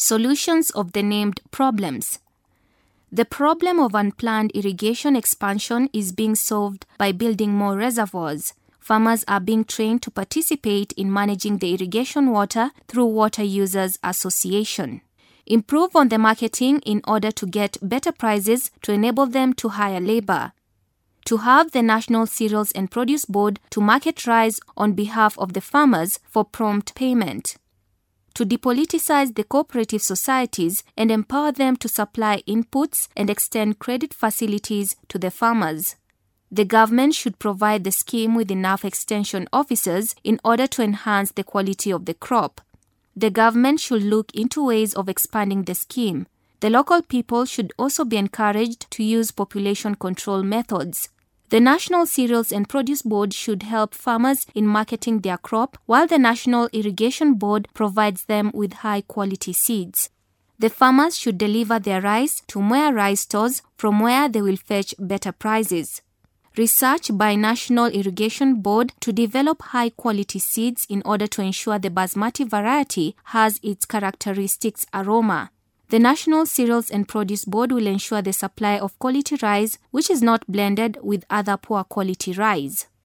Solutions of the named problems. The problem of unplanned irrigation expansion is being solved by building more reservoirs. Farmers are being trained to participate in managing the irrigation water through Water Users Association. Improve on the marketing in order to get better prices to enable them to hire labor. To have the National Cereals and Produce Board to market rice on behalf of the farmers for prompt payment. To depoliticize the cooperative societies and empower them to supply inputs and extend credit facilities to the farmers. The government should provide the scheme with enough extension officers in order to enhance the quality of the crop. The government should look into ways of expanding the scheme. The local people should also be encouraged to use population control methods. The National Cereals and Produce Board should help farmers in marketing their crop, while the National Irrigation Board provides them with high-quality seeds. The farmers should deliver their rice to Mwea rice stores from where they will fetch better prices. Research by National Irrigation Board to develop high-quality seeds in order to ensure the basmati variety has its characteristics aroma. The National Cereals and Produce Board will ensure the supply of quality rice which is not blended with other poor quality rice.